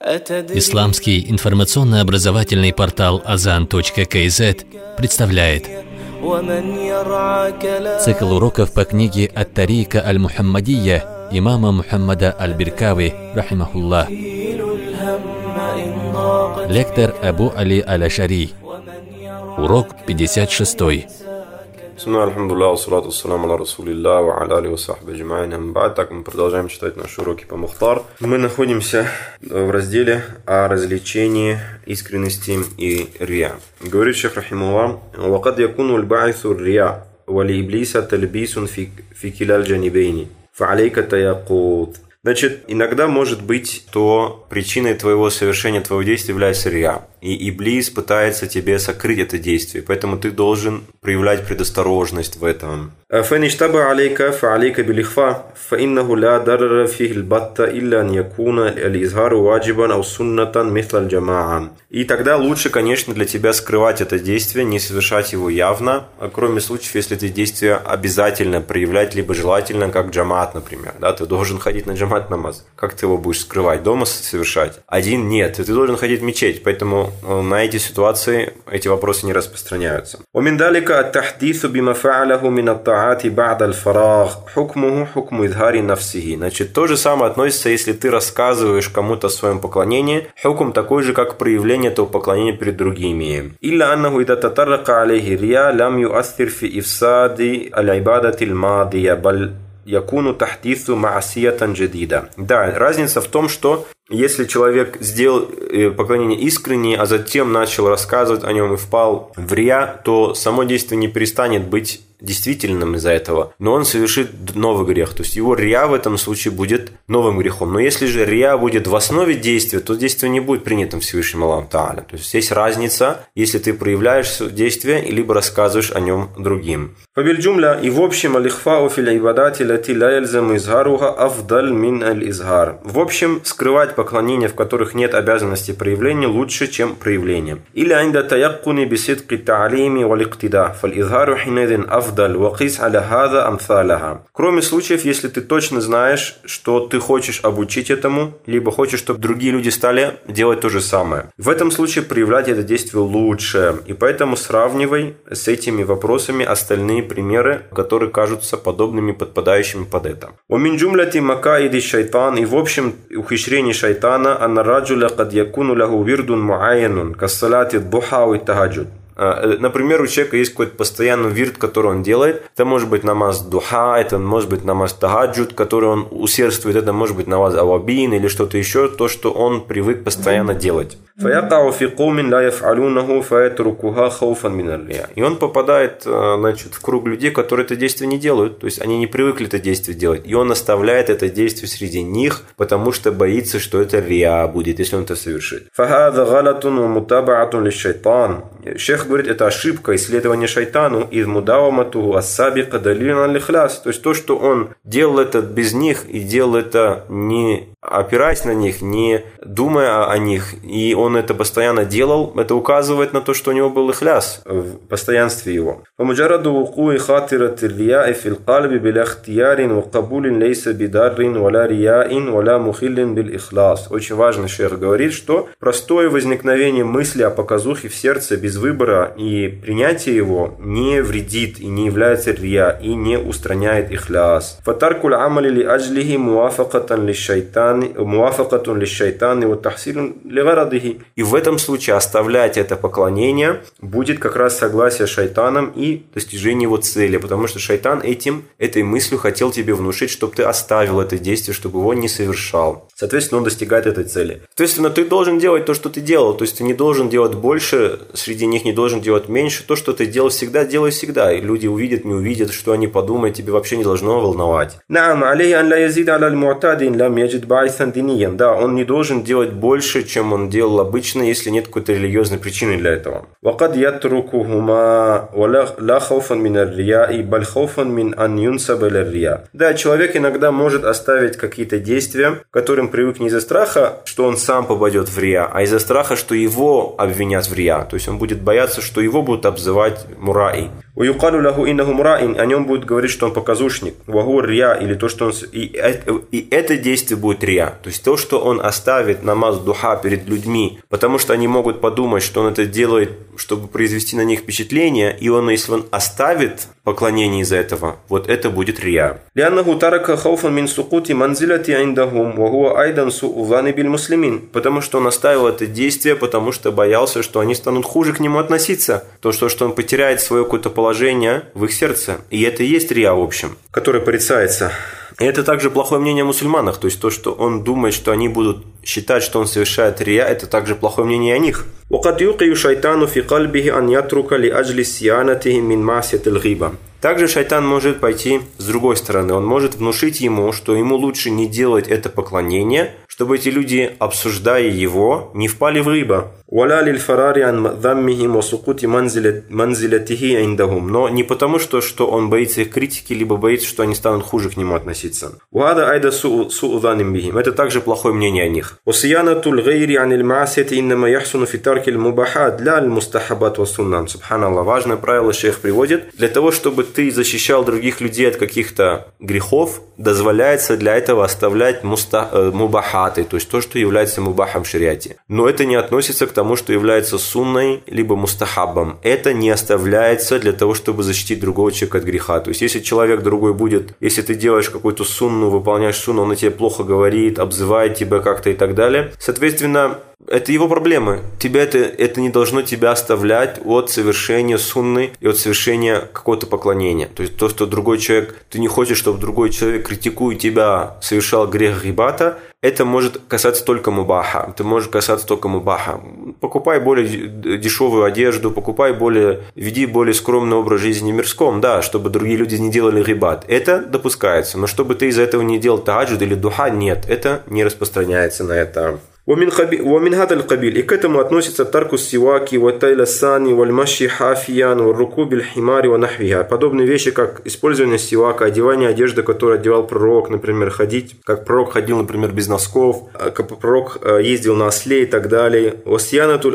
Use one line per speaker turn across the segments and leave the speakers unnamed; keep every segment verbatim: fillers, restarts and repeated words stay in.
Исламский информационно-образовательный портал азан точка кей зет представляет цикл уроков по книге «Ат-Тарика аль-Мухаммадия» имама Мухаммада аль-Биркави, рахимахуллах. Лектор Абу Али аль-Ашари. Урок пятьдесят шесть.
Так, мы продолжаем читать наши уроки по Мухтар. Мы находимся в разделе о развлечении, искренности и рия. Говорит шейх рахимуллах: «Вакад якуну аль-ба'ису рия, вали иблиса тальбисун фи киляль джанибейни, фа'алейка таякут». Значит, иногда может быть, то причиной твоего совершения твоего действия является рия. И Иблис пытается тебе сокрыть это действие, поэтому ты должен проявлять предосторожность в этом. И тогда лучше, конечно, для тебя скрывать это действие, не совершать его явно, кроме случаев, если это действие обязательно проявлять, либо желательно, как джамаат, например. Да, ты должен ходить на джамаат намаз. Как ты его будешь скрывать? Дома совершать? Один нет. Ты должен ходить в мечеть, поэтому на эти ситуации эти вопросы не распространяются. Значит, то же самое относится, если ты рассказываешь кому-то о своем поклонении, хукм такой же, как проявление этого поклонения перед другими. Якуну тахдису маасиятан джадида. Да, разница в том, что если человек сделал поклонение искренне, а затем начал рассказывать о нем и впал в рия, то само действие не перестанет быть действительным из-за этого, но он совершит новый грех. То есть его рия в этом случае будет новым грехом. Но если же рия будет в основе действия, то действие не будет принятым Всевышним Аллахом Тааля. То есть есть разница, если ты проявляешь действие, либо рассказываешь о нем другим. Фабильджумля и в общем алихфау фил ибадати лати ла ялзаму изгаруха афдаль мин аль изгар. В общем, скрывать поклонения, в которых нет обязанности проявления, лучше, чем проявление. Или айнда таяккуни бисидки та'алими вал иктида фаль изгару хинедин афдаль. Кроме случаев, если ты точно знаешь, что ты хочешь обучить этому, либо хочешь, чтобы другие люди стали делать то же самое. В этом случае проявлять это действие лучше. И поэтому сравнивай с этими вопросами остальные примеры, которые кажутся подобными, подпадающими под это. И в общем, ухищрение шайтана анна раджуля кад якуну лаху вирдун муайянун кассалати духа ва тахаджуд. Например, у человека есть какой-то постоянный вирд, который он делает. Это может быть намаз духа, это может быть намаз тахаджуд, который он усердствует, это может быть намаз авабин или что-то еще, то, что он привык постоянно делать. И он попадает, значит, в круг людей, которые это действие не делают, то есть они не привыкли это действие делать. И он оставляет это действие среди них, потому что боится, что это рия будет, если он это совершит. Шейх говорит, это ошибка, исследование шайтану из мудавамату ассабика далилан аль-ихляс. То есть то, что он делал это без них и делал это не опираясь на них, не думая о них, и он это постоянно делал, это указывает на то, что у него был ихляс в постоянстве его. Очень важно, шейх говорит, что простое возникновение мысли о показухе в сердце без выбора и принятия его не вредит и не является рия и не устраняет ихляс. Фатаркуль амали ли аджлихи муафакатан ли шайтан и в этом случае оставлять это поклонение будет как раз согласие с шайтаном и достижение его цели, потому что шайтан этим, этой мыслью хотел тебе внушить, чтобы ты оставил это действие, чтобы его не совершал. Соответственно, он достигает этой цели. Соответственно, ты должен делать то, что ты делал, то есть ты не должен делать больше, среди них не должен делать меньше. То, что ты делал всегда, делай всегда. И люди увидят, не увидят, что они подумают, тебе вообще не должно волновать. Да, он не должен делать больше, чем он делал обычно, если нет какой-то религиозной причины для этого. Да, человек иногда может оставить какие-то действия, к которым привык не из-за страха, что он сам попадет в рия, а из-за страха, что его обвинят в рия. То есть он будет бояться, что его будут обзывать мураи. «Уюкалу лаху иннаху мраин», о нем будет говорить, что он показушник. «Вагур рия», или то, что он... И, и это действие будет рия. То есть то, что он оставит намаз духа перед людьми, потому что они могут подумать, что он это делает, чтобы произвести на них впечатление, и он, если он оставит поклонение из-за этого, вот это будет рия. «Лианнаху тарака хауфан мин сукути манзилати индахум, вагуа айдан су'увани биль муслимин», потому что он оставил это действие, потому что боялся, что они станут хуже к нему относиться. То, что, что он потеряет свое какое-то положение в их сердце. И это и есть рия, в общем, которое порицается. И это также плохое мнение о мусульманах. То есть то, что он думает, что они будут считать, что он совершает рия, это также плохое мнение о них. Также шайтан может пойти с другой стороны. Он может внушить ему, что ему лучше не делать это поклонение, чтобы эти люди, обсуждая его, не впали в рыба. Но не потому, что, что он боится их критики, либо боится, что они станут хуже к нему относиться. Это также плохое мнение о них. Субханаллах, важное правило шейх приводит. Для того, чтобы ты защищал других людей от каких-то грехов, дозволяется для этого оставлять муста, э, мубахаты, то есть то, что является мубахом в шариате. Но это не относится к тому, что является сунной, либо мустахабом. Это не оставляется для того, чтобы защитить другого человека от греха. То есть если человек другой будет, если ты делаешь какую-то сунну, выполняешь сунну, он на тебя плохо говорит, обзывает тебя как-то и так далее, соответственно, это его проблемы. Тебя это, это не должно тебя оставлять от совершения сунны и от совершения какого-то поклонения. То есть то, что другой человек, ты не хочешь, чтобы другой человек, критикуя тебя, совершал грех гибата, это может касаться только мубаха. Это может касаться только мубаха. Покупай более дешевую одежду, покупай более, веди более скромный образ жизни в мирском, да, чтобы другие люди не делали гибат. Это допускается. Но чтобы ты из-за этого не делал таджуд или духа, нет, это не распространяется на это. ومن هذا القبيل, и к этому относится тарку сиваки, ватайля сани, вальмаши хафиян, варрукубиль химари, ванахвиха. Подобные вещи, как использование сивака, одевание одежды, которую одевал пророк, например, ходить, как пророк ходил, например, без носков, как пророк ездил на осле и так далее. Васьянату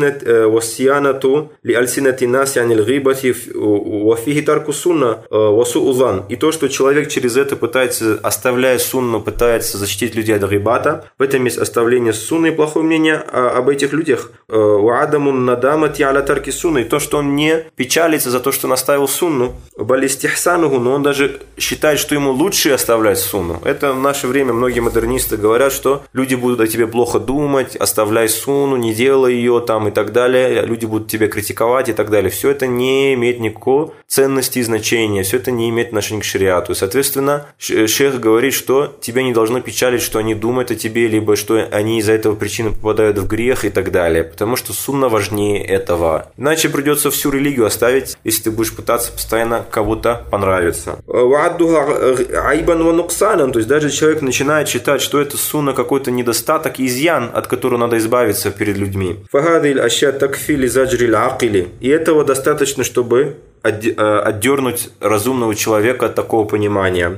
ли альсинати наси анил гибати, вафихи тарку сунна, васу'узан. И то, что человек через это пытается, оставляя сунну, пытается защитить людей от гибата, в этом есть оставление сунны и плохое мнение об этих людях. Уадамун надамати аля тарки сунны. То, что он не печалится за то, что он оставил сунну. Балистихсануху, но он даже считает, что ему лучше оставлять сунну. Это в наше время многие модернисты говорят, что люди будут о тебе плохо думать, оставляй сунну, не делай ее там и так далее. Люди будут тебя критиковать и так далее. Все это не имеет никакой ценности и значения. Все это не имеет отношения к шариату. Соответственно, шейх говорит, что тебя не должно печалить, что они думают о тебе, либо что они из-за этого причины попадают в грех и так далее, потому что сунна важнее этого. Иначе придется всю религию оставить, если ты будешь пытаться постоянно кому-то понравиться. То есть даже человек начинает считать, что это сунна какой-то недостаток, изъян, от которого надо избавиться перед людьми. И этого достаточно, чтобы отдернуть разумного человека от такого понимания.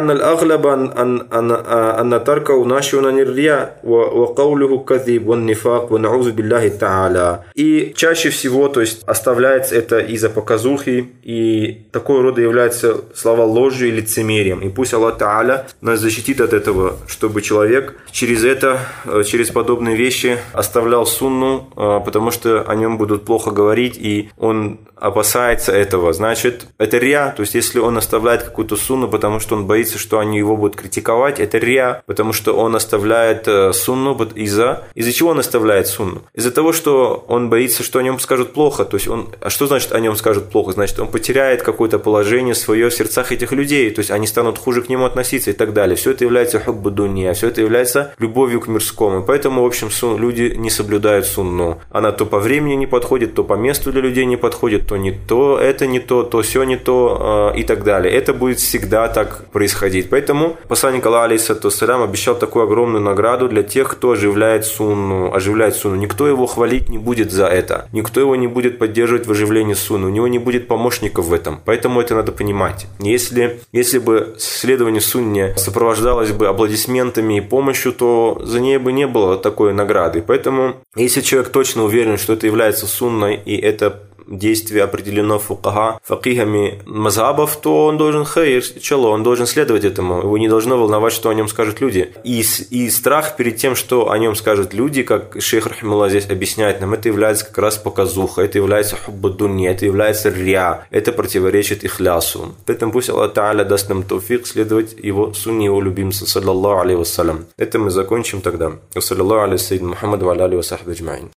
И чаще всего, то есть, оставляется это из-за показухи, и такого рода являются слова ложью и лицемерием. И пусть Аллах Та'аля нас защитит от этого, чтобы человек через это, через подобные вещи оставлял сунну, потому что о нем будут плохо говорить, и он опасается этого. Значит, это рия, то есть если он оставляет какую-то сунну, потому что он боится, что они его будут критиковать, это рия, потому что он оставляет сунну из-за... Из-за чего он оставляет сунну? Из-за того, что он боится, что о нем скажут плохо. То есть он... А что значит о нем скажут плохо? Значит, он потеряет какое-то положение свое в сердцах этих людей, то есть они станут хуже к нему относиться и так далее. Все это является хуббу дунья, все это является любовью к мирскому. Поэтому, в общем, сун... люди не соблюдают сунну. Она то по времени не подходит, то по месту для людей не подходит, то не то, это не то, то все не то э, и так далее. Это будет всегда так происходить. Поэтому посланник Аллаха алейхиссалату вассалям обещал такую огромную награду для тех, кто оживляет сунну, оживляет сунну. Никто его хвалить не будет за это. Никто его не будет поддерживать в оживлении сунны. У него не будет помощников в этом. Поэтому это надо понимать. Если, если бы следование сунне сопровождалось бы аплодисментами и помощью, то за ней бы не было такой награды. Поэтому, если человек точно уверен, что это является сунной и это действие определено фукаха, факихами мазхабов, то он должен хайр, чело, он должен следовать этому. Его не должно волновать, что о нем скажут люди. И, и страх перед тем, что о нем скажут люди, как шейх рахимуллах здесь объясняет нам, это является как раз показуха, это является хубба дунья, это является рья, это противоречит ихлясу. Поэтому пусть Аллах Та'аля даст нам тауфик следовать его сунне, его любимца, саллаллаху алейхи вассалям. Это мы закончим тогда. Саллаллаху алейхи Мухаммад ва аля алихи ва сахби аджмаин.